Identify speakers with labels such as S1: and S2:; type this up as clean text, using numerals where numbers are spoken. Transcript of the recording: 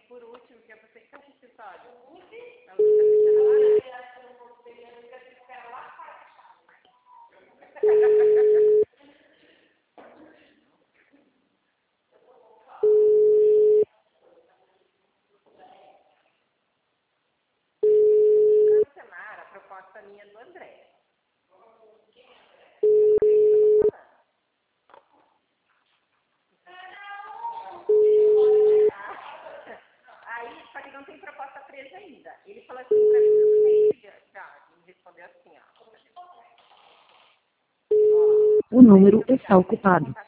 S1: por último, que é você que tá no escritório. A luz tá fechando cancelar a proposta minha do André. Aí, só que não tem proposta presa ainda. Ele falou assim pra mim no meio, já, me respondeu assim, ó.
S2: O número está ocupado.